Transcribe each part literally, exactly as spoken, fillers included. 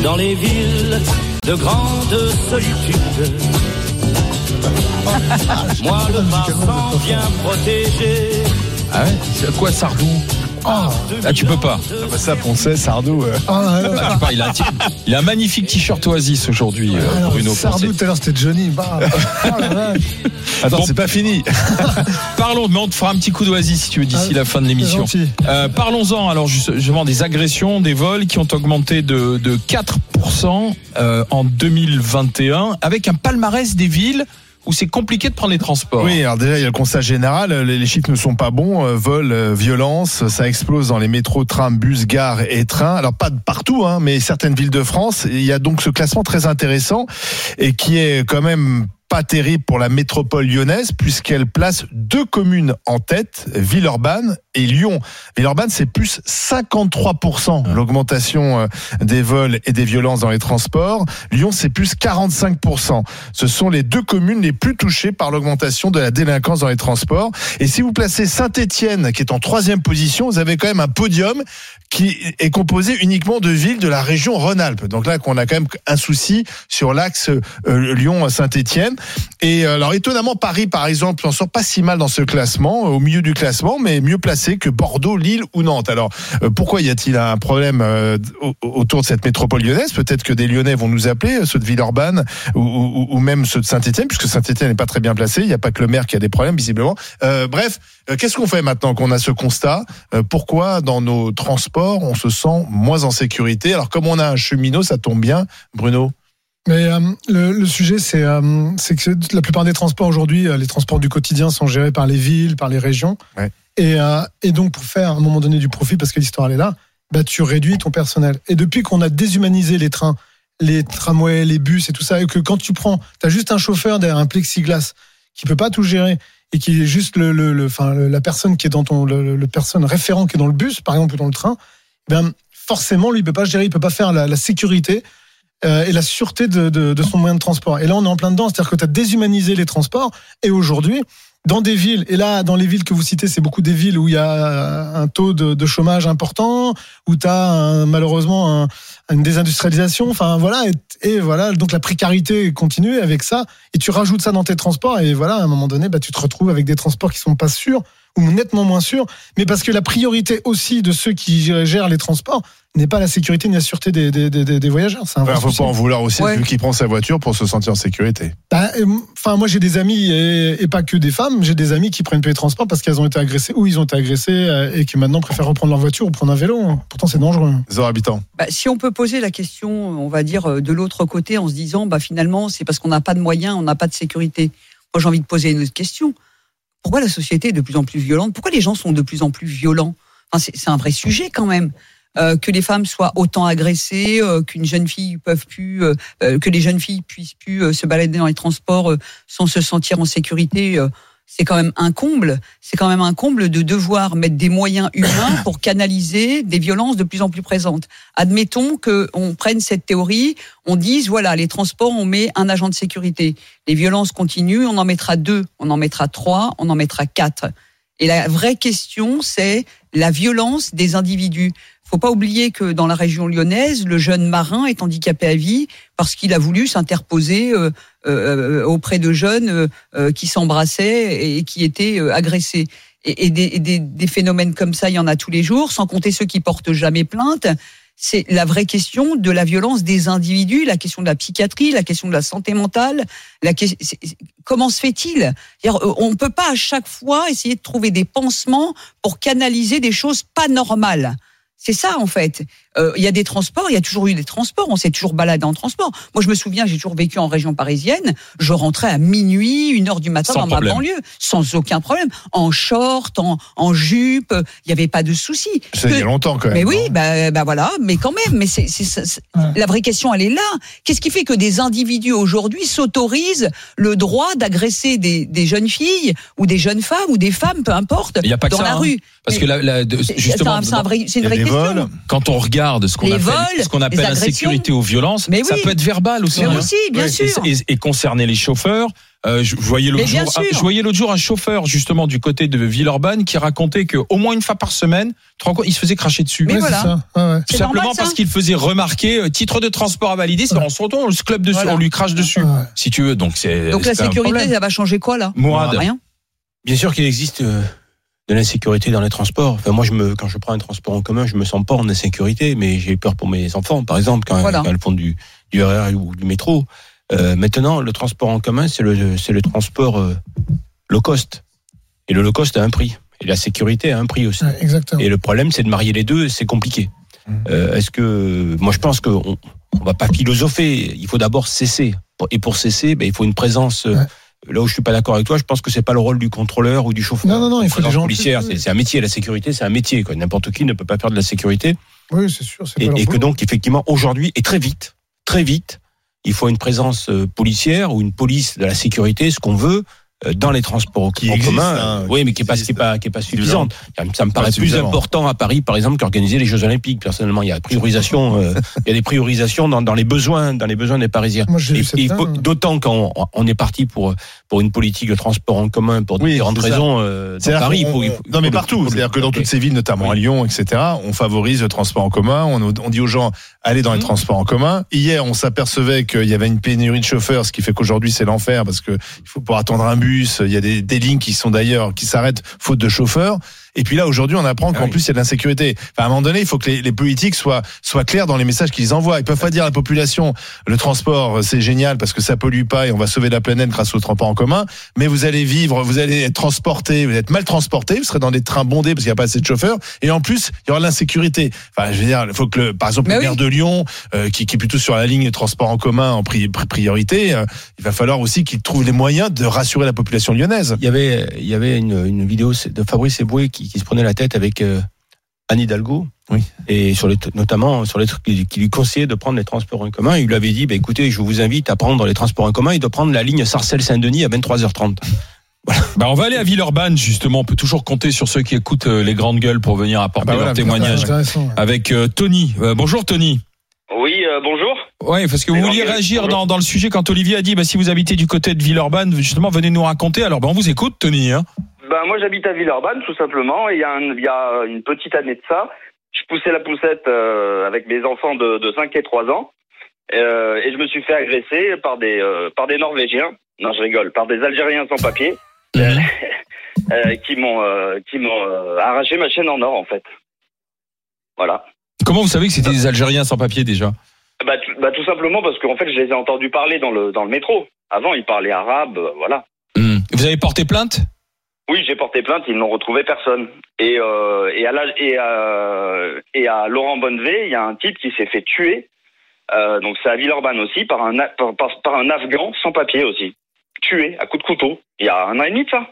dans les villes de grande solitude. Moi le passant bien protégé. Ah ouais, c'est quoi Sardou? Ah, ah, tu peux pas. Ah bah ça, Poncet, Sardou. Euh... Ah, ah, pas, il, a, il a un magnifique t-shirt Oasis aujourd'hui, euh, alors, Bruno. Sardou, tout à l'heure, c'était Johnny. Bah, ah, Attends, bon, c'est pas fini. Parlons, mais on te fera un petit coup d'Oasis si tu veux d'ici ah, la fin de l'émission. Euh, parlons-en alors justement des agressions, des vols qui ont augmenté de, de quatre pour cent euh, en deux mille vingt et un, avec un palmarès des villes où c'est compliqué de prendre les transports. Oui, alors déjà, il y a le constat général, les, les chiffres ne sont pas bons, euh, vol, euh, violence, ça explose dans les métros, trams, bus, gares et trains. Alors pas de partout, hein, mais certaines villes de France. Il y a donc ce classement très intéressant et qui est quand même pas terrible pour la métropole lyonnaise puisqu'elle place deux communes en tête, Villeurbanne et Lyon. Villeurbanne, c'est plus cinquante-trois pour cent l'augmentation des vols et des violences dans les transports. Lyon, c'est plus quarante-cinq pour cent. Ce sont les deux communes les plus touchées par l'augmentation de la délinquance dans les transports. Et si vous placez Saint-Étienne, qui est en troisième position, vous avez quand même un podium qui est composé uniquement de villes de la région Rhône-Alpes. Donc là, qu'on a quand même un souci sur l'axe euh, Lyon-Saint-Étienne. Et alors, étonnamment, Paris, par exemple, n'en sort pas si mal dans ce classement, au milieu du classement, mais mieux placé que Bordeaux, Lille ou Nantes. Alors, euh, pourquoi y a-t-il un problème euh, autour de cette métropole lyonnaise? Peut-être que des Lyonnais vont nous appeler, ceux de Villeurbanne ou, ou, ou même ceux de Saint-Étienne, puisque Saint-Étienne n'est pas très bien placé. Il n'y a pas que le maire qui a des problèmes, visiblement. Euh, bref, euh, qu'est-ce qu'on fait maintenant qu'on a ce constat? euh, Pourquoi, dans nos transports, on se sent moins en sécurité? Alors, comme on a un cheminot, ça tombe bien, Bruno. Mais euh, le, le sujet, c'est, euh, c'est que la plupart des transports aujourd'hui, les transports du quotidien sont gérés par les villes, par les régions. Ouais. Et, euh, et donc, pour faire à un moment donné du profit, parce que l'histoire elle est là, bah, tu réduis ton personnel. Et depuis qu'on a déshumanisé les trains, les tramways, les bus et tout ça, et que quand tu prends, tu as juste un chauffeur derrière un plexiglas qui peut pas tout gérer et qui est juste le, le, le, enfin, la personne qui est dans ton, le, le personne référent qui est dans le bus, par exemple, ou dans le train, ben forcément, lui, il peut pas gérer, il peut pas faire la, la sécurité et la sûreté de, de, de son moyen de transport. Et là, on est en plein dedans, c'est-à-dire que tu as déshumanisé les transports, et aujourd'hui, dans des villes, et là, dans les villes que vous citez, c'est beaucoup des villes où il y a un taux de, de chômage important, où tu as malheureusement un, une désindustrialisation, enfin voilà, et, et voilà, donc la précarité continue avec ça, et tu rajoutes ça dans tes transports, et voilà, à un moment donné, bah, tu te retrouves avec des transports qui sont pas sûrs, ou nettement moins sûrs, mais parce que la priorité aussi de ceux qui gèrent les transports n'est pas la sécurité ni la sûreté des, des, des, des voyageurs. Il ne faut pas en vouloir aussi ouais. celui qui prend sa voiture pour se sentir en sécurité. Bah, enfin, moi j'ai des amis, et, et pas que des femmes, j'ai des amis qui prennent plus les transports parce qu'elles ont été agressées ou ils ont été agressés et qui maintenant préfèrent reprendre leur voiture ou prendre un vélo. Pourtant c'est dangereux. Zéro habitant. Bah, si on peut poser la question, on va dire, de l'autre côté en se disant bah, finalement c'est parce qu'on n'a pas de moyens, on n'a pas de sécurité. Moi j'ai envie de poser une autre question. Pourquoi la société est de plus en plus violente? Pourquoi les gens sont de plus en plus violents? Enfin, c'est, c'est un vrai sujet quand même. Euh, que les femmes soient autant agressées, euh, qu'une jeune fille peuvent plus, euh, euh, que les jeunes filles puissent plus euh, se balader dans les transports euh, sans se sentir en sécurité, euh, c'est quand même un comble. C'est quand même un comble de devoir mettre des moyens humains pour canaliser des violences de plus en plus présentes. Admettons que on prenne cette théorie, on dise voilà, les transports, on met un agent de sécurité. Les violences continuent, on en mettra deux, on en mettra trois, on en mettra quatre. Et la vraie question, c'est la violence des individus. Faut pas oublier que dans la région lyonnaise, le jeune marin est handicapé à vie parce qu'il a voulu s'interposer euh, euh, auprès de jeunes euh, qui s'embrassaient et qui étaient euh, agressés. Et, et, des, et des, des phénomènes comme ça, il y en a tous les jours, sans compter ceux qui portent jamais plainte. C'est la vraie question de la violence des individus, la question de la psychiatrie, la question de la santé mentale. La question, comment se fait-il ? C'est-à-dire, on ne peut pas à chaque fois essayer de trouver des pansements pour canaliser des choses pas normales. C'est ça, en fait. Il euh, y a des transports, il y a toujours eu des transports, on s'est toujours baladé en transport. Moi, je me souviens, j'ai toujours vécu en région parisienne, je rentrais à minuit, une heure du matin sans dans problème. Ma banlieue, sans aucun problème, en short, en, en jupe, il n'y avait pas de souci. Ça il y a longtemps, quand même. Mais oui, bah, bah voilà, mais quand même, mais c'est, c'est, c'est, c'est ouais. La vraie question, elle est là. Qu'est-ce qui fait que des individus aujourd'hui s'autorisent le droit d'agresser des, des jeunes filles, ou des jeunes femmes, ou des femmes, peu importe, il y a pas que dans ça, la hein. rue? Parce mais que la, la, de, justement, c'est, un, c'est, un vrai, c'est une vraie les vols. question. Quand on regarde ce qu'on Les appelle, vols, ce qu'on appelle les l'insécurité ou violence, Mais ça oui. peut être verbal aussi. Mais hein. aussi, bien Et- sûr. Et, et concerner les chauffeurs, euh, je, je voyais l'autre Mais bien jour, sûr. je voyais l'autre jour un chauffeur justement du côté de Villeurbanne qui racontait que au moins une fois par semaine, tu te rends compte, il se faisait cracher dessus. Mais Ouais, voilà. c'est ça. Ouais, ouais. Tout C'est simplement normal, ça. parce qu'il faisait remarquer euh, titre de transport à valider, c'est on se retourne, on se club dessus, Voilà. on lui crache dessus. Ouais. Si tu veux, donc c'est Donc la c'est un sécurité, problème. ça va changer quoi là Mourad. Rien. Bien sûr qu'il existe euh, de l'insécurité dans les transports. Enfin, moi, je me, quand je prends un transport en commun, je me sens pas en insécurité, mais j'ai peur pour mes enfants, par exemple, quand, Voilà. quand elles font du, du R R ou du métro. Euh, maintenant, le transport en commun, c'est le, c'est le transport euh, low cost. Et le low cost a un prix. Et la sécurité a un prix aussi. Ouais, exactement. Et le problème, c'est de marier les deux, c'est compliqué. Euh, est-ce que, moi, je pense qu'on on va pas philosopher. Il faut d'abord cesser. Et pour cesser, ben, il faut une présence. euh, Ouais. Là où je suis pas d'accord avec toi, je pense que c'est pas le rôle du contrôleur ou du chauffeur. Non, non, non, il faut des gens policiers. plus- C'est, c'est un métier. La sécurité, c'est un métier. Quoi. N'importe qui ne peut pas faire de la sécurité. Oui, c'est sûr. C'est Et, pas leur et que boulot. donc, effectivement, aujourd'hui, et très vite, très vite, il faut une présence euh, policière ou une police de la sécurité, ce qu'on veut, euh, dans les transports Qui en existe, commun. hein, oui, mais qui qui est pas, qui existe. est pas, qui est pas suffisante. Ça me paraît plus suffisamment. important à Paris, par exemple, qu'organiser les Jeux Olympiques. Personnellement, il y a priorisation, euh, il y a des priorisations dans, dans les besoins, dans les besoins des Parisiens. Moi, j'ai Et, vu cette et dame. faut- d'autant qu'on on est parti pour pour une politique de transport en commun pour Oui, différentes c'est ça. raisons. Euh, dans C'est-à-dire Paris, il qu'on- faut, il on- faut- non mais faut le- partout, faut le- c'est-à-dire que dans Ok. toutes ces villes, notamment à Oui. Lyon, et cetera, on favorise le transport en commun. On, on dit aux gens allez dans les Mmh. transports en commun. Hier, on s'apercevait qu'il y avait une pénurie de chauffeurs, ce qui fait qu'aujourd'hui c'est l'enfer parce que il faut pour attendre un bus. Il y a des, des lignes qui sont d'ailleurs qui s'arrêtent faute de chauffeurs. Et puis là, aujourd'hui, on apprend qu'en Ah oui. plus il y a de l'insécurité. Enfin, à un moment donné, il faut que les, les politiques soient soient clairs dans les messages qu'ils envoient. Ils peuvent pas dire à la population le transport c'est génial parce que ça pollue pas et on va sauver la planète grâce au transport en commun. Mais vous allez vivre, vous allez être transporté, vous allez être mal transporté, vous serez dans des trains bondés parce qu'il n'y a pas assez de chauffeurs. Et en plus, il y aura l'insécurité. Enfin, je veux dire, il faut que, le, par exemple, Mais le oui. maire de Lyon, euh, qui, qui est plutôt sur la ligne transport en commun en pri- pri- priorité, euh, il va falloir aussi qu'il trouve les moyens de rassurer la population lyonnaise. Il y avait, il y avait une, une vidéo de Fabrice Eboué qui, qui se prenait la tête avec euh, Anne Hidalgo. Oui. Et sur les, notamment sur les trucs qui qui lui conseillait de prendre les transports en commun. Il lui avait dit, bah, écoutez, je vous invite à prendre les transports en commun et de prendre la ligne Sarcelles-Saint-Denis à vingt-trois heures trente. Bah, on va aller à Villeurbanne justement. On peut toujours compter sur ceux qui écoutent euh, les grandes gueules pour venir apporter Ah bah voilà, leur témoignage. C'est intéressant, ouais. Avec euh, Tony. Euh, bonjour Tony. Oui, euh, bonjour. Ouais, parce que vous Les vouliez grandes gueules, réagir bonjour. dans, dans le sujet quand Olivier a dit bah, si vous habitez du côté de Villeurbanne, justement, venez nous raconter. Alors, bah, on vous écoute, Tony. Hein. Ben, moi, j'habite à Villeurbanne, tout simplement. Et il y, a un- il y a une petite année de ça, je poussais la poussette euh, avec mes enfants de, de cinq et trois ans. Euh, et je me suis fait agresser par des, euh, par des Norvégiens. Non, je rigole. Par des Algériens sans papier. euh, euh, qui m'ont euh, qui m'ont euh, arraché ma chaîne en or, en fait. Voilà. Comment vous savez que c'était des Algériens sans papier déjà? Bah, tout, bah, tout simplement parce qu'en fait, je les ai entendus parler dans le, dans le métro. Avant, ils parlaient arabe, euh, voilà. Hmm. Vous avez porté plainte? Oui, j'ai porté plainte, ils n'ont retrouvé personne. Et, euh, et, à la, et, à, et à Laurent Bonnevet, il y a un type qui s'est fait tuer. Euh, donc c'est à Villeurbanne aussi, par un, par, par, par un Afghan sans papier aussi. Tué à coups de couteau. Il y a un an et demi de ça.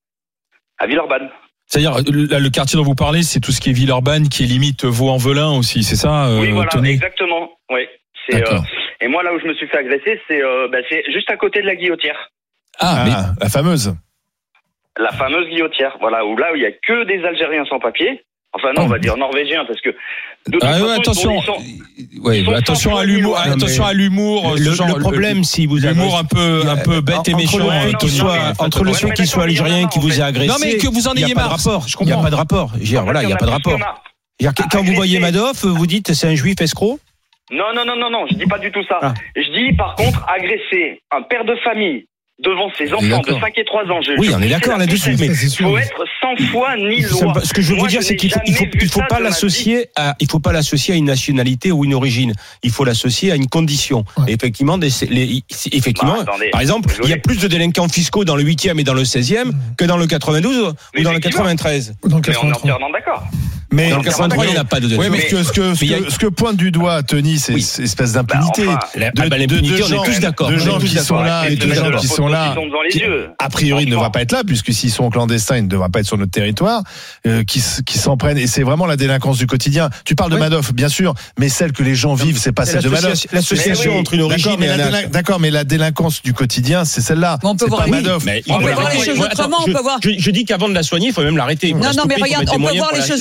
À Villeurbanne. C'est-à-dire, le, le quartier dont vous parlez, c'est tout ce qui est Villeurbanne, qui est limite Vaux-en-Velin aussi, c'est ça, euh, oui, voilà, Tony? exactement. Oui. C'est, euh, D'accord. et moi, là où je me suis fait agresser, c'est, euh, bah, c'est juste à côté de la Guillotière. Ah, Ah, mais la fameuse. La fameuse Guillotière. Voilà, où là, où il y a que des Algériens sans papier. Enfin, non, Oh. on va dire Norvégiens, parce que. De toute Ah, ouais, façon, ils attention, sont- ils sont- ouais, ils sont attention sans à foi l'humour, ni loi. attention Non, mais à l'humour. Le, ce genre, le problème, si vous avez l'humour un peu, un peu bête et entre méchant. le euh, fait qu'il Tony. soit, Non, mais entre le ouais, fait mais qu'il soit d'accord, il y en a algérien marre, qui en vous fait. ait agressé. Non, mais que vous en il y a ayez pas marre, de rapport. je Il n'y a comprends. pas de rapport. Je veux dire, En fait, voilà, il n'y a en pas de plus rapport. qu'on a. Je veux dire, Quand vous Agressé. voyez Madoff, vous dites c'est un juif escroc. Non, non, non, non, non, je dis pas du tout ça. Ah. Je dis, par contre, agresser un père de famille devant ses enfants de d'accord. cinq et trois ans. Je, Oui, je on est poussais d'accord la là-dessus, poussette. mais Ça, c'est sûr. Faut être sans foi ni Ça loi. me- ce que je veux Moi, vous dire, je c'est n'ai qu'il faut, il faut, jamais vu il faut ça pas de ma l'associer à, il faut pas l'associer à une nationalité ou une origine. Il faut l'associer à une condition. Ouais. Et effectivement, des, les, effectivement, Bah, attendez, par exemple, vous il y a rigolez. plus de délinquants fiscaux dans le huitième et dans le seizième que dans le quatre-vingt-douze ou Mais dans le effectivement. quatre-vingt-treize. Dans le Mais on est quatre-vingt-trois. entièrement d'accord. Mais Dans le quatre-vingt-trois, il n'y en a pas de Oui, délinquants. mais ce que, ce que, ce Mais il y a- que, ce que pointe du doigt Tony, c'est Oui. cette espèce d'impunité. Bah, enfin, La- de- ah bah, de- l'impunité, de on gens- est tous d'accord. de On est gens tous qui d'accord. sont là Avec et de les gens photos qui sont là. qui tombent dans les qui, yeux. a priori, ils ne devraient pas être là, puisque s'ils sont clandestins, ils ne devraient pas être sur notre territoire, euh, qui, s- qui s'en prennent. Et c'est vraiment la délinquance du quotidien. Tu parles de Oui. Madoff, bien sûr, mais celle que les gens vivent, c'est pas C'est celle de Madoff. l'association- l'association Mais oui. entre une D'accord origine mais, et la un délin- d'accord, mais la délinquance du quotidien, c'est celle-là. Mais on peut C'est voir pas les- Madoff. On peut voir les choses autrement, on peut voir- Je, je dis qu'avant de la soigner, il faut même l'arrêter. il faut Non, la non, mais stopper, il faut regarde, mettre des on peut moyens voir pour les la- choses la cesser. autrement.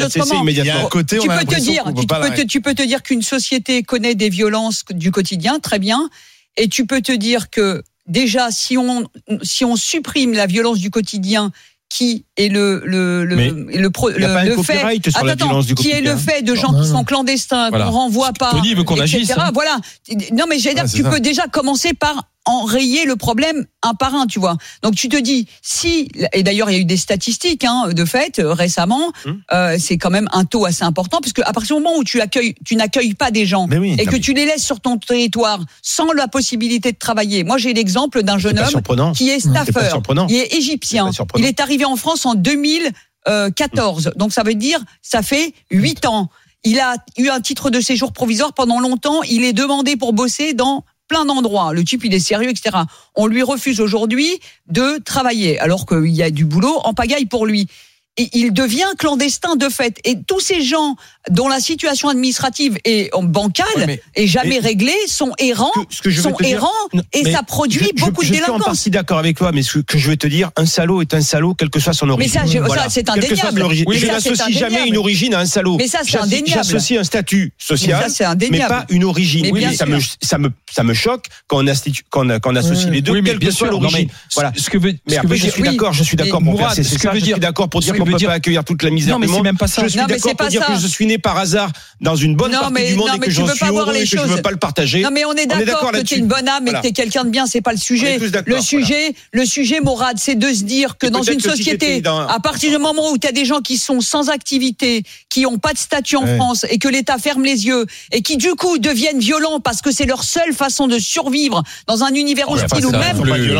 immédiatement. Côté, tu, peux te dire, tu, peux te, tu peux te dire qu'une société connaît des violences du quotidien, très bien, et tu peux te dire que déjà, si on, si on supprime la violence du quotidien, qui est le le le le, pro, le, le fait attends, attends, qui est le fait de gens non, qui non. sont clandestins voilà. qu'on renvoie pas Tony veut qu'on et cetera. Agisse, hein. Voilà. Non mais j'allais dire, ah, tu ça. peux déjà commencer par enrayer le problème un par un, tu vois. Donc tu te dis si, et d'ailleurs il y a eu des statistiques hein, de fait euh, récemment, hum. euh, c'est quand même un taux assez important parce que à partir du moment où tu accueilles, tu n'accueilles pas des gens oui, et que mais... tu les laisses sur ton territoire sans la possibilité de travailler. Moi j'ai l'exemple d'un jeune homme qui est staffeur, il est égyptien, il est arrivé en France en deux mille quatorze, hum. donc ça veut dire ça fait huit ans. Il a eu un titre de séjour provisoire pendant longtemps. Il est demandé pour bosser dans plein d'endroits. Le type, il est sérieux, et cetera. On lui refuse aujourd'hui de travailler, alors qu'il y a du boulot en pagaille pour lui. Et il devient clandestin de fait. Et tous ces gens dont la situation administrative est bancale ouais, mais, et jamais mais, réglée sont errants, ce que, ce que je sont errants dire, et ça produit je, beaucoup je, de je délinquance. Je suis en partie d'accord avec toi, mais ce que je veux te dire, un salaud est un salaud, quelle que soit son origine. Mais ça, je, voilà. ça c'est indéniable. Oui, je n'associe jamais une origine à un salaud. Mais ça, c'est indéniable. J'associe un statut social, mais, mais pas une origine. Mais oui, mais ça, me, ça, me, ça me choque quand on, institue, quand on, quand on associe oui, les deux, oui, quelle que soit l'origine. Voilà. Ce que veut, mais après, je suis d'accord, je suis d'accord pour faire c'est ça. Je suis d'accord pour dire qu'on ne peut pas accueillir toute la misère. Non, mais c'est même pas ça. Je suis non, d'accord pour dire ça. que je suis né par hasard dans une bonne non, partie mais, du monde non, et que j'en suis heureux et que je ne veux pas le partager. Non, mais on est d'accord que tu es une bonne âme et que tu es quelqu'un de bien, c'est pas le sujet. Le sujet, le sujet, Mourad, c'est de se dire que dans une société, à partir du moment où tu as des gens qui sont sans activité, qui n'ont pas de statut en France et que l'État ferme les yeux et qui du coup deviennent violents parce que c'est leur seule façon de survivre dans un univers hostile ou même.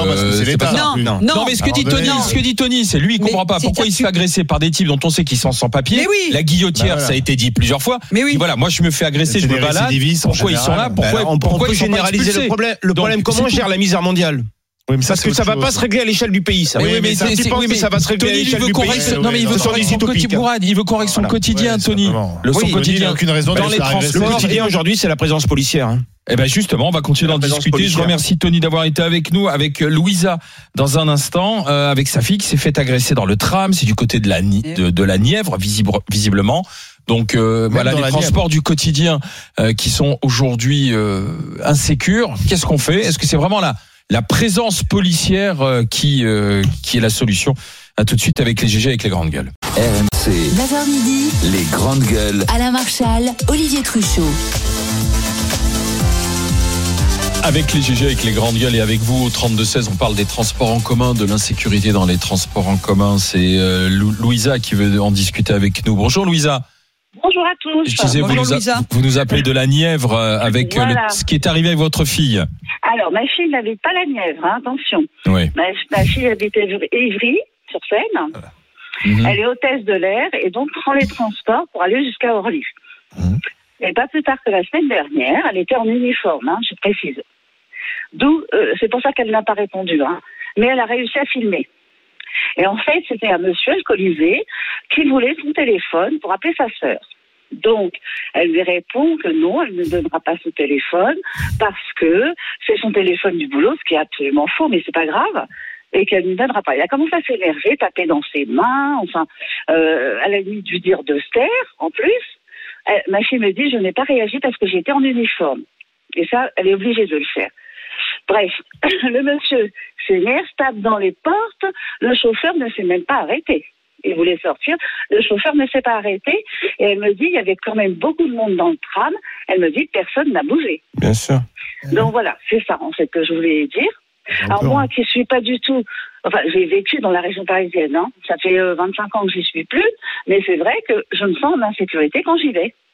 Non, non, non, mais ce que dit Tony, ce que dit Tony, c'est lui, il comprend pas pourquoi il se fait agresser par des types dont on sait qu'ils sont sans papier. Mais oui. La guillotière, bah voilà. ça a été dit plusieurs fois. Mais oui. Et voilà, moi je me fais agresser, je me balade. Pourquoi ils sont là? Pourquoi, bah, on, pourquoi on peut ils sont généraliser le problème? Le problème, Donc, comment on gère la misère mondiale? Oui, mais ça, parce que ça va pas se régler à l'échelle du pays, ça. Oui, oui, mais, mais tu penses que ça va se régler à l'échelle du pays? Non, mais il veut corriger son quotidien. Il veut corriger son quotidien, Tony. Le son quotidien, aucune raison dans les transports. Le quotidien aujourd'hui, c'est la présence policière. Eh ben justement, on va continuer d'en discuter. Policière. Je remercie Tony d'avoir été avec nous, avec Louisa dans un instant, euh, avec sa fille qui s'est fait agresser dans le tram. C'est du côté de la de, de la Nièvre, visible, visiblement. Donc euh, voilà les transports Nièvre. du quotidien euh, qui sont aujourd'hui euh, insécures. Qu'est-ce qu'on fait? Est-ce que c'est vraiment la la présence policière euh, qui euh, qui est la solution? À tout de suite avec les G G, avec les grandes gueules. R M C. neuf heures midi. Les grandes gueules. Alain Marchal, Olivier Truchot. Avec les G G, avec les grandes gueules et avec vous au trente-deux seize, on parle des transports en commun, de l'insécurité dans les transports en commun. C'est euh, Louisa qui veut en discuter avec nous. Bonjour Louisa. Bonjour à tous. Je disais, Bonjour, vous, nous a, vous nous appelez de la Nièvre euh, avec voilà. le, ce qui est arrivé avec votre fille. Alors, ma fille n'habite pas la Nièvre, hein, attention. Oui. Ma, ma fille habite Évry, sur Seine. Voilà. Mm-hmm. Elle est hôtesse de l'air et donc prend les transports pour aller jusqu'à Orly. Mm-hmm. Et pas plus tard que la semaine dernière, elle était en uniforme, hein, je précise. D'où, euh, c'est pour ça qu'elle n'a pas répondu, hein. Mais elle a réussi à filmer. Et en fait, c'était un monsieur alcoolisé qui voulait son téléphone pour appeler sa sœur. Donc, elle lui répond que non, elle ne donnera pas son téléphone parce que c'est son téléphone du boulot, ce qui est absolument faux, mais c'est pas grave, et qu'elle ne donnera pas. Il a commencé à s'énerver, taper dans ses mains, enfin, euh, à la limite du dire de se taire, en plus. Elle, ma fille me dit, je n'ai pas réagi parce que j'étais en uniforme. Et ça, elle est obligée de le faire. Bref, le monsieur s'énerve, tape dans les portes, le chauffeur ne s'est même pas arrêté. Il voulait sortir, le chauffeur ne s'est pas arrêté, et elle me dit, il y avait quand même beaucoup de monde dans le tram, elle me dit, personne n'a bougé. Bien sûr. Donc voilà, c'est ça en fait que je voulais dire. Alors moi qui suis pas du tout, enfin j'ai vécu dans la région parisienne, hein. Ça fait euh, vingt-cinq ans que j'y suis plus, mais c'est vrai que je me sens en insécurité quand j'y vais.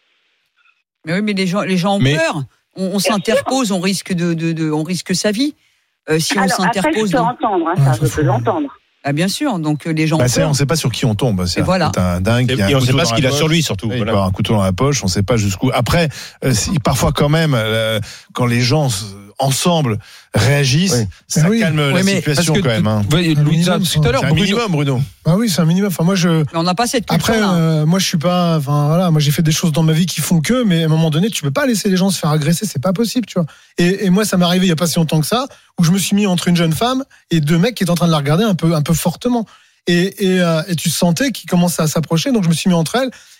Mais oui, mais les gens, les gens ont mais... peur. On, on s'interpose, on risque de, de, de, on risque sa vie. Euh, si Alors, on s'interpose. Après, je peux donc... entendre, hein, ça, ouais, je peux l'entendre. Ah, bien sûr, donc les gens. Bah, ont peur. On ne sait pas sur qui on tombe. C'est voilà. un dingue. Et, et on ne sait pas ce qu'il a sur lui, surtout. Il voilà. peut avoir un couteau dans la poche, on ne sait pas jusqu'où. Après, euh, si, parfois quand même, euh, quand les gens ensemble réagissent, oui. ça oui. calme oui, la situation quand même. Hein. Oui, Louisa, tout à l'heure, c'est un minimum, Bruno. Ah oui, c'est un minimum. Enfin, moi, je. Mais on n'a pas cette culture. Après, euh, moi, je suis pas. Enfin, voilà, moi, j'ai fait des choses dans ma vie qui font que, mais à un moment donné, tu peux pas laisser les gens se faire agresser, c'est pas possible, tu vois. Et, et moi, ça m'est arrivé il y a pas si longtemps que ça, où je me suis mis entre une jeune femme et deux mecs qui étaient en train de la regarder un peu, un peu fortement. Et, et, euh, et tu sentais qu'ils commençaient à s'approcher, donc je me suis mis entre elles.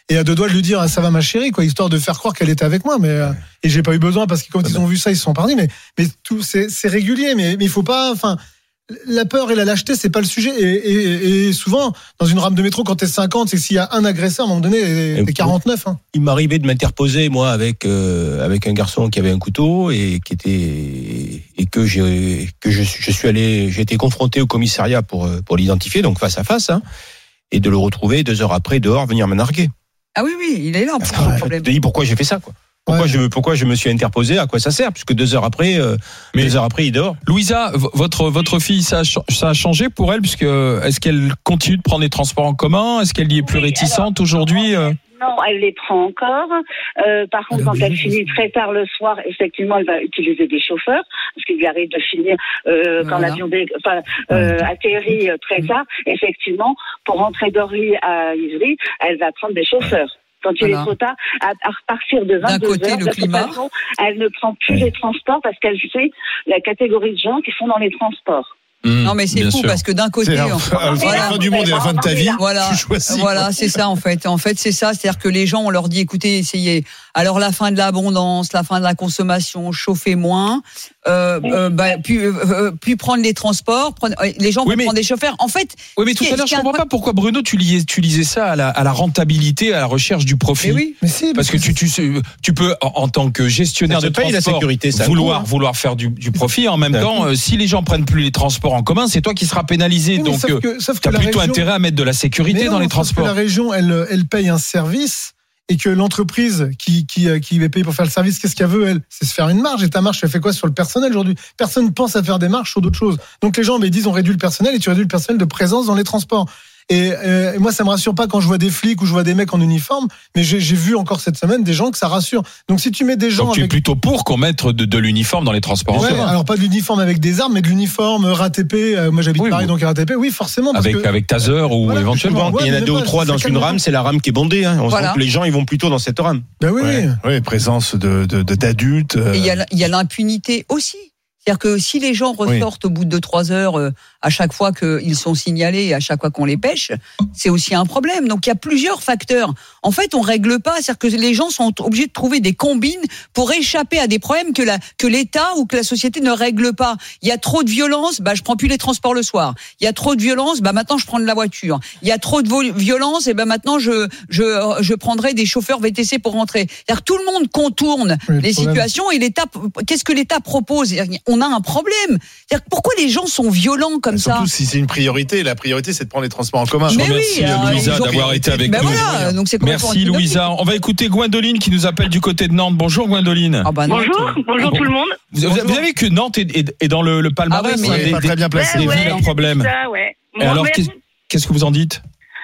et à deux doigts de lui dire, ah, ça va ma chérie, quoi, histoire de faire croire qu'elle était avec moi. Mais euh, et j'ai pas eu besoin parce que quand ils ont vu ça, ils se sont pardonnés. Mais mais tout c'est, c'est régulier. Mais mais il faut pas, enfin. La peur et la lâcheté, c'est pas le sujet. Et, et, et souvent, dans une rame de métro, quand t'es cinquante, c'est que s'il y a un agresseur, à un moment donné, t'es quarante-neuf. Hein. Il m'arrivait de m'interposer, moi, avec euh, avec un garçon qui avait un couteau et qui était et que j'ai que je, je suis allé, j'ai été confronté au commissariat pour pour l'identifier, donc face à face, hein, et de le retrouver deux heures après dehors, venir me narguer. Ah oui, oui, il est là. Ah, ouais, problème. Je te dis pourquoi j'ai fait ça, quoi. Pourquoi, ouais. je, pourquoi je me suis interposé, à quoi ça sert, puisque deux heures après, euh, Mais deux heures après, il dort. Louisa, votre votre fille, ça a, ça a changé pour elle, puisque est-ce qu'elle continue de prendre les transports en commun, est-ce qu'elle y est plus oui, réticente alors, aujourd'hui euh... Non, elle les prend encore. Euh, par contre, quand elle finit très tard le soir, effectivement, elle va utiliser des chauffeurs, parce qu'il lui arrive de finir euh, quand voilà. l'avion dé... enfin, euh, atterrit très tard. Effectivement, pour rentrer d'Orly à Ivry, elle va prendre des chauffeurs. Quand il voilà. est trop tard, à, à partir de vingt-deux heures, de toute façon, elle ne prend plus les transports parce qu'elle sait la catégorie de gens qui sont dans les transports. Mmh, non mais c'est fou sûr. Parce que d'un côté, c'est la, enfin, voilà, la fin du monde et la fin de ta vie. Voilà, tu choisis, voilà, c'est ça en fait. En fait, c'est ça, c'est-à-dire que les gens, on leur dit, écoutez, essayez. Alors la fin de l'abondance, la fin de la consommation, chauffez moins, euh, euh, bah, puis, euh, puis prendre les transports, prendre, les gens oui, vont mais, prendre des chauffeurs. En fait. Oui, mais tout à l'heure, je comprends pas pourquoi Bruno, tu lisais, tu lisais ça à la, à la rentabilité, à la recherche du profit. Mais oui, mais si, parce que tu, tu, tu peux, en, en tant que gestionnaire de transport, la sécurité, ça vouloir, court, hein. vouloir faire du, du profit. En même ça temps, euh, si les gens prennent plus les transports en commun, c'est toi qui sera pénalisé. Oui, donc, euh, tu as plutôt région... intérêt à mettre de la sécurité non, dans les transports. Que la région, elle, elle paye un service. Et que l'entreprise qui, qui, qui est payée pour faire le service, qu'est-ce qu'elle veut, elle? C'est se faire une marge. Et ta marge, elle fait quoi sur le personnel aujourd'hui? Personne ne pense à faire des marges sur d'autres choses. Donc les gens mais, disent on réduit le personnel et tu réduis le personnel de présence dans les transports. Et, euh, et moi, ça me rassure pas quand je vois des flics ou je vois des mecs en uniforme, mais j'ai, j'ai vu encore cette semaine des gens que ça rassure. Donc si tu mets des gens donc tu avec... es plutôt pour qu'on mette de, de l'uniforme dans les transports. Ouais, alors pas de l'uniforme avec des armes, mais de l'uniforme R A T P. Euh, moi j'habite oui, Paris, oui. donc R A T P, oui forcément. Parce avec que... avec taser ou voilà, éventuellement. Ouais, il y en a deux ou trois dans une rame, c'est la rame qui est bondée. Hein. On voilà. sent que les gens ils vont plutôt dans cette rame. Ben oui, ouais. oui. oui. Présence de, de, de d'adultes. Et il y a il y a l'impunité aussi. C'est-à-dire que si les gens ressortent oui. au bout de trois heures euh, à chaque fois qu'ils sont signalés et à chaque fois qu'on les pêche, c'est aussi un problème. Donc il y a plusieurs facteurs. En fait, on règle pas, c'est-à-dire que les gens sont obligés de trouver des combines pour échapper à des problèmes que la que l'État ou que la société ne règle pas. Il y a trop de violence, bah je prends plus les transports le soir. Il y a trop de violence, bah maintenant je prends de la voiture. Il y a trop de vo- violence, et ben bah maintenant je je je prendrai des chauffeurs V T C pour rentrer. C'est-à-dire tout le monde contourne oui, les situations et l'État, qu'est-ce que l'État propose? On a un problème. C'est-à-dire pourquoi les gens sont violents comme surtout ça? Surtout si c'est une priorité, la priorité c'est de prendre les transports en commun. Je vous remercie oui, Louisa euh, d'avoir été avec ben nous. Voilà, donc c'est merci Louisa. On va écouter Gwendoline qui nous appelle du côté de Nantes. Bonjour Gwendoline. Ah bah bonjour, bonjour tout le monde. Vous, vous, vous avez que Nantes est, est, est dans le, le palmarès, ah ouais, mais des, pas très bien placé. Des ouais, villes ouais, en problème. Ça, ouais. Et alors qu'est-ce, qu'est-ce que vous en dites?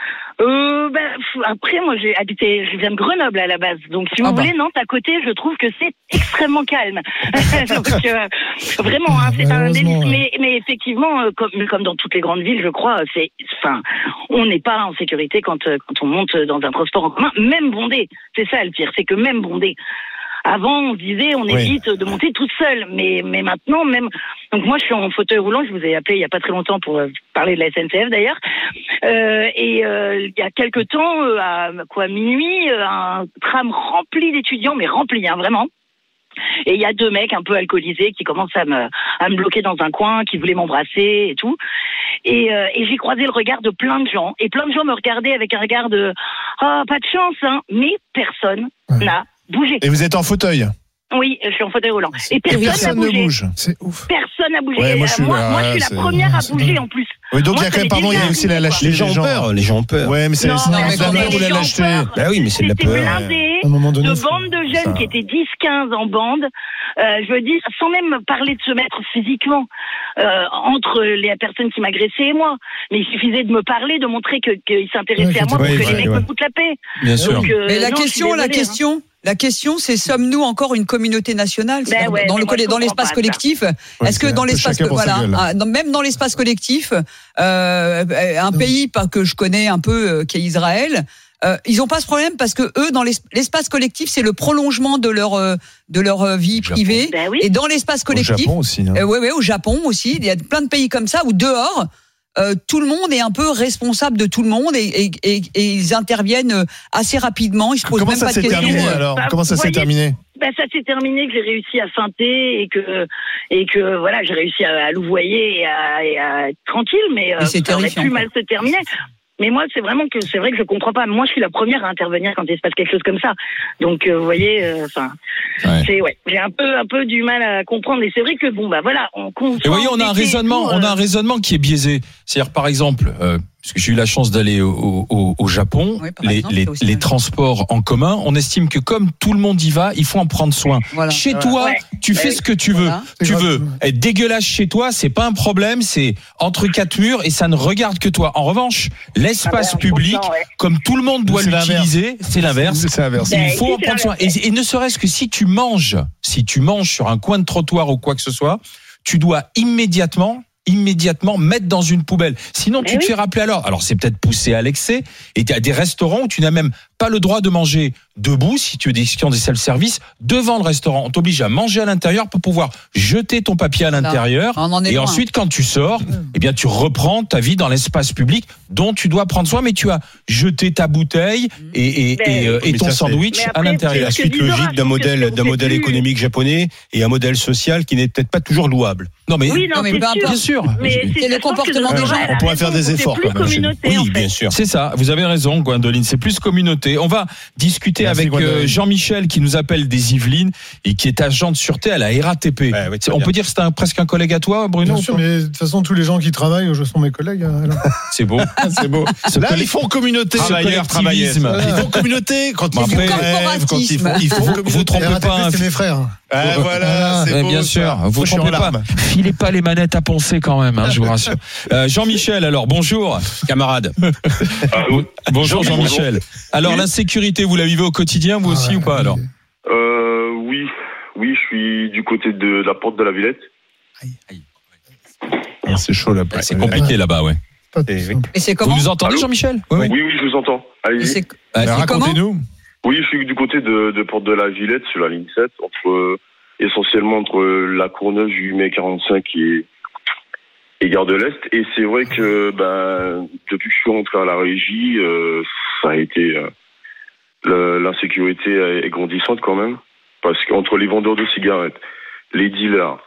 Euh, ben, après, moi, j'ai habité, je viens de Grenoble à la base. Donc, si vous ah bah. voulez, Nantes, à côté, je trouve que c'est extrêmement calme. donc, euh, vraiment, hein, c'est un délice. Mais, mais effectivement, euh, comme, comme dans toutes les grandes villes, je crois, c'est, enfin, on n'est pas en sécurité quand, quand on monte dans un transport en commun, même bondé. C'est ça le pire, c'est que même bondé. Avant, on se disait, on évite oui. de monter toute seule. Mais, mais maintenant, même, donc moi, je suis en fauteuil roulant. Je vous ai appelé il y a pas très longtemps pour euh, parler de la S N C F d'ailleurs. Euh, et euh, il y a quelque temps, euh, à quoi minuit, euh, un tram rempli d'étudiants, mais rempli, hein, vraiment. Et il y a deux mecs un peu alcoolisés qui commencent à me, à me bloquer dans un coin, qui voulaient m'embrasser et tout. Et, euh, et j'ai croisé le regard de plein de gens. Et plein de gens me regardaient avec un regard de « Ah, oh, pas de chance, hein !» Mais personne ouais. n'a bougé. Et vous êtes en fauteuil? Oui, je suis en fauteuil roulant. Et personne, personne n'a bougé. Ne bouge. C'est ouf. Personne n'a bougé. Ouais, moi, je suis, moi, là, moi, je suis c'est... la première à bouger en plus. Oui, donc moi, il y a quand même, pardon, il y a aussi la lâcheté. Les gens ont peur. Les gens ont peur. Ouais, mais c'est non, c'est non, la peur ou la lâcheté. Bah oui, mais c'est de la peur. C'était blindé de bandes de jeunes qui étaient dix quinze en bande. Euh, je veux dire, sans même parler de se mettre physiquement euh, entre les personnes qui m'agressaient et moi. Mais il suffisait de me parler, de montrer que, qu'ils s'intéressaient à moi pour que les mecs me foutent la paix. Bien sûr. Mais la question, la question. La question, c'est sommes-nous encore une communauté nationale ben ouais, dans, le, dans l'espace pas, collectif? Ouais, Est-ce que dans l'espace, voilà, même dans l'espace collectif, euh, un non. pays que je connais un peu, qui est Israël, euh, ils n'ont pas ce problème parce que eux, dans l'espace collectif, c'est le prolongement de leur de leur vie privée. Ben oui. Et dans l'espace collectif, au Japon aussi, hein. euh, ouais, ouais, au Japon aussi, il y a plein de pays comme ça où dehors. euh, tout le monde est un peu responsable de tout le monde et, et, et, et ils interviennent assez rapidement. Ils se posent Comment même ça pas de s'est questions. terminé alors Bah, Comment ça s'est voyez, terminé bah, ça s'est terminé que j'ai réussi à feinter et que et que voilà j'ai réussi à, à louvoyer et à, et à être tranquille, mais euh, c'est ça aurait terrifiant, pu quoi. mal se terminer. Mais moi, c'est vraiment que c'est vrai que je comprends pas. Moi, je suis la première à intervenir quand il se passe quelque chose comme ça. Donc, euh, vous voyez, enfin, euh, ouais. c'est ouais, j'ai un peu, un peu du mal à comprendre. Et c'est vrai que bon, bah voilà, on. Et voyez, on a un raisonnement, tout, euh... on a un raisonnement qui est biaisé. C'est-à-dire, par exemple. Euh, parce que j'ai eu la chance d'aller au, au, au Japon, oui, les, exemple, les, les transports en commun, on estime que comme tout le monde y va, il faut en prendre soin. Voilà. Chez ouais. toi, ouais. tu ouais. fais ce que tu veux. Voilà. Tu c'est veux grave. Être dégueulasse chez toi, c'est pas un problème, c'est entre quatre murs et ça ne regarde que toi. En revanche, l'espace ah ben, public, ouais. comme tout le monde doit c'est l'utiliser, c'est l'inverse. C'est l'inverse. Il faut en prendre soin. Et, et ne serait-ce que si tu manges, si tu manges sur un coin de trottoir ou quoi que ce soit, tu dois immédiatement immédiatement mettre dans une poubelle. Sinon, tu mais te oui. fais rappeler à l'ordre. Alors, c'est peut-être poussé à l'excès. Et il y a des restaurants où tu n'as même pas le droit de manger debout, si tu veux des, qui ont des self-service, devant le restaurant. On t'oblige à manger à l'intérieur pour pouvoir jeter ton papier à l'intérieur. Et loin. Ensuite, quand tu sors, eh bien, tu reprends ta vie dans l'espace public dont tu dois prendre soin, mais tu as jeté ta bouteille et, et, mais, et, euh, et ton sandwich après, à l'intérieur. La suite logique d'un modèle, d'un modèle économique japonais et un modèle social qui n'est peut-être pas toujours louable. Non, mais, oui, non, mais bien sûr. sûr. Mais c'est, c'est le comportement des gens. On pourrait faire des efforts quand même. Oui, en fait. Bien sûr. C'est ça. Vous avez raison, Gwendoline. C'est plus communauté. On va discuter Merci, avec Gwendoline. Jean-Michel qui nous appelle des Yvelines et qui est agent de sûreté à la R A T P. Ouais, ouais, on bien. peut dire que c'est un, presque un collègue à toi, Bruno. Bien sûr, mais de toute façon, tous les gens qui travaillent, je sont mes collègues. Alors. C'est beau. C'est beau. Ce Là, collègue... ils font communauté. Travailleurs, travailleuses. Ils font communauté quand ils font rêve, quand ils font. Il faut vous trompez pas. C'est mes frères. Ah, voilà, c'est beau, bien sûr. Vous ne trompez pas. Filez pas les manettes à poncer quand même, hein, je vous rassure. Euh, Jean-Michel, alors bonjour, camarade. Bonjour Jean-Michel. Alors oui. L'insécurité, vous la vivez au quotidien, vous ah, aussi ouais, ou pas alors euh, Oui, oui, je suis du côté de la porte de la Villette. Aïe, aïe. Ah, c'est chaud là-bas. C'est compliqué là-bas, ouais. Et, oui. Et c'est comment? Vous nous entendez, Jean-Michel? Oui, oui, oui, je vous entends. Allez-y. C'est, euh, c'est racontez-nous. Oui, je suis du côté de, de porte de la Villette sur la ligne sept, entre euh, essentiellement entre la Courneuve, huit mai quarante-cinq et et Gare de l'Est. Et c'est vrai que ben, depuis que je suis rentré à la régie, euh, ça a été euh, le, l'insécurité est grandissante quand même, parce qu'entre les vendeurs de cigarettes, les dealers,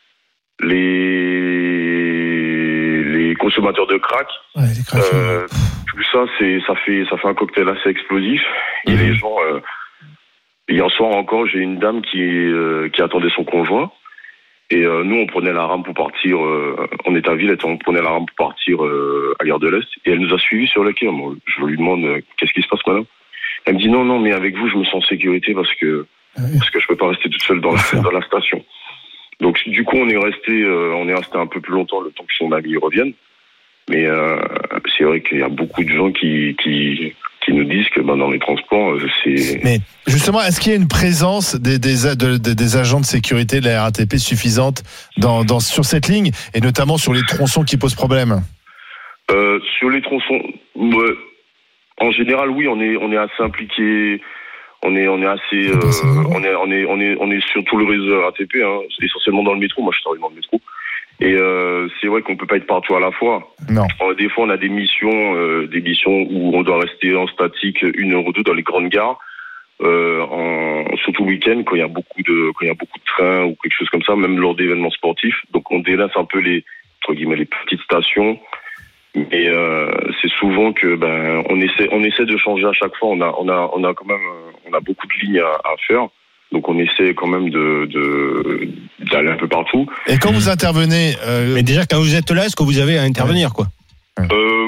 les les consommateurs de crack, ouais, les euh, tout ça, c'est ça fait ça fait un cocktail assez explosif. Mmh. Et les gens, euh, hier soir encore, j'ai une dame qui euh, qui attendait son conjoint. Et euh, nous, on prenait la rame pour partir. Euh, on était à Villette, on prenait la rame pour partir euh, à Gare de l'Est. Et elle nous a suivis sur le quai. Moi, je lui demande euh, qu'est-ce qui se passe, madame. Elle me dit non, non, mais avec vous, je me sens en sécurité parce que oui. parce que je peux pas rester toute seule dans la, dans la station. Donc, du coup, on est resté, euh, on est resté un peu plus longtemps, le temps que son ami revienne. Mais euh, c'est vrai qu'il y a beaucoup de gens qui qui qui nous disent que ben, dans les transports, c'est... Mais justement, est-ce qu'il y a une présence des, des, de, de, des agents de sécurité de la R A T P suffisante dans, dans, sur cette ligne, et notamment sur les tronçons qui posent problème? euh, Sur les tronçons, ouais, en général, oui, on est, on est assez impliqué, on est, on est assez... Euh, on, est, on, est, on, est, on est sur tout le réseau R A T P, hein, essentiellement dans le métro. Moi, je travaille dans le métro. Et euh, c'est vrai qu'on peut pas être partout à la fois. Non. Des fois, on a des missions, euh, des missions où on doit rester en statique une heure ou deux dans les grandes gares, euh, en, surtout le week-end quand il y a beaucoup de quand il y a beaucoup de trains ou quelque chose comme ça, même lors d'événements sportifs. Donc, on délaisse un peu les entre guillemets les petites stations. Et euh, c'est souvent que ben on essaie on essaie de changer à chaque fois. On a on a on a quand même on a beaucoup de lignes à, à faire. Donc on essaie quand même de, de d'aller un peu partout. Et quand vous intervenez, euh... mais déjà quand vous êtes là, est-ce que vous avez à intervenir quoi? euh,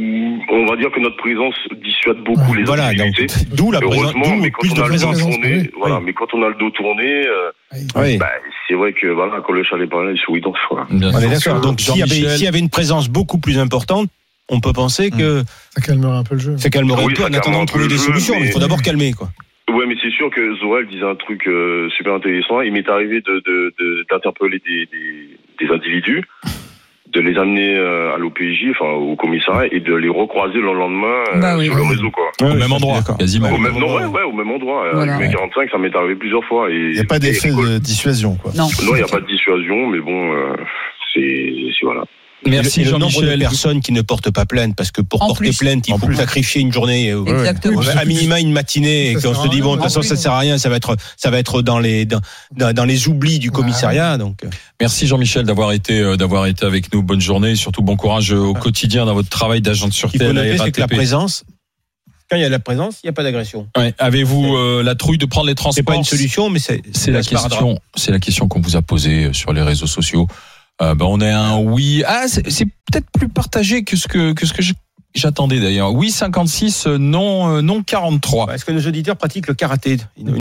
On va dire que notre présence dissuade beaucoup ouais, les voilà, activités. Donc, d'où la présence, d'où mais quand plus on de a présence. Le dos tourné, oui. Voilà, oui. mais quand on a le dos tourné, euh, oui. bah, c'est vrai que voilà, quand le chalet parle, il sourit dans soi. On est d'accord. Donc s'il y avait s'il y avait une présence beaucoup plus importante, on peut penser que ça calmerait un peu le jeu. Ça calmerait oui, un peu en attendant de trouver des jeu, solutions. Mais il faut d'abord calmer quoi. Ouais, mais c'est sûr que Zorel disait un truc euh, super intéressant. Il m'est arrivé de, de, de d'interpeller des, des, des individus, de les amener euh, à l'O P J, enfin au commissariat, et de les recroiser le lendemain euh, bah oui, sur oui. le réseau, quoi. Ouais, au même endroit, quasiment. Au même, non, ouais, ouais, au même endroit. Voilà. À quarante-cinq, ça m'est arrivé plusieurs fois. Il n'y a pas d'effet de dissuasion, quoi. Non, non, il n'y a pas de dissuasion, mais bon, euh, c'est, c'est voilà. Merci et le, et le nombre Jean-Michel. de personnes qui ne portent pas plainte, parce que pour En porter plus. plainte, il En faut plus. sacrifier une journée, euh, Exactement. ouais, à minima une matinée, et Ça qu'on sert se à dit rien. bon, de toute façon, ça sert à rien, ça va être, ça va être dans les, dans, dans, dans les oublis du commissariat, donc. Merci Jean-Michel d'avoir été euh, d'avoir été avec nous. Bonne journée et surtout bon courage euh, au quotidien dans votre travail d'agent de sûreté Il faut à la noter, c'est que la R A T P. présence, quand il y a la présence, il n'y a pas d'agression. Ouais. Avez-vous euh, la trouille de prendre les transports? C'est pas une solution, mais c'est, C'est la question. C'est la question qu'on vous a posée sur les réseaux sociaux. Euh, ben on a un oui. Ah, c'est, c'est peut-être plus partagé que ce que que ce que je- j'attendais d'ailleurs. Oui cinquante-six, non euh, non quarante-trois. Est-ce que nos auditeurs pratiquent le karaté?